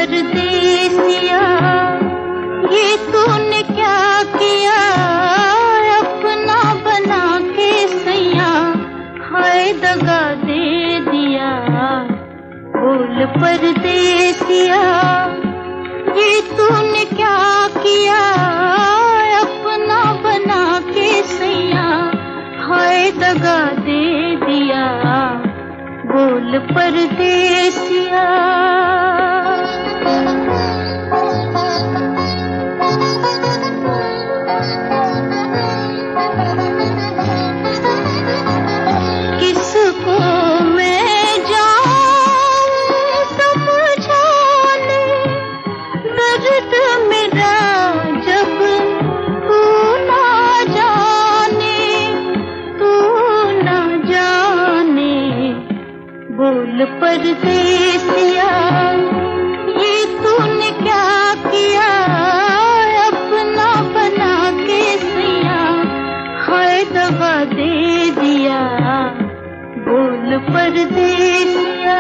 परदेसिया ये तूने क्या किया, अपना बना के सैया हाय दगा दे दिया। बोल परदेसिया ये तूने क्या किया, अपना बना के सैया हाय दगा दे दिया। बोल परदेसिया। किसको मैं जाऊं समझाने, दर्द मेरा जब तू ना जाने, तू ना जाने। बोल परदेसिया ये तूने क्या किया, अपना बना के सैया हाय दगा दे दिया। बोल परदेसिया।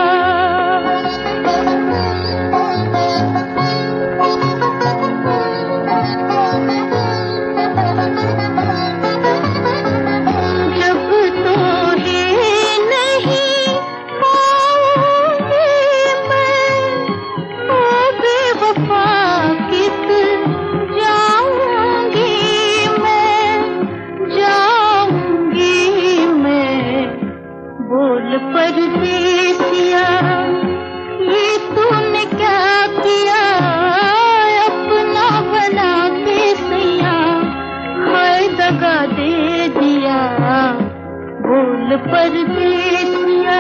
बोल परदेसिया ये तूने क्या किया, अपना बना के सैया हाय दगा दे दिया। बोल परदेसिया।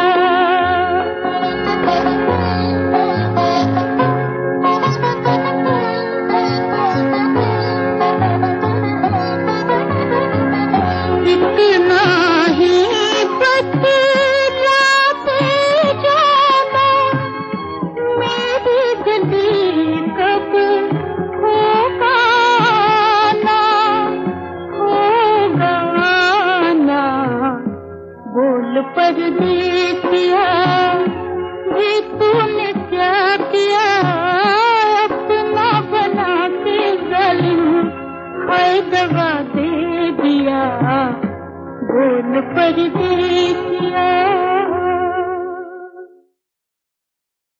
इतना ही बोल परदेसिया ये तूने क्या किया, अपना बना के जालिम हाय दगा दे दिया। बोल परदेसिया।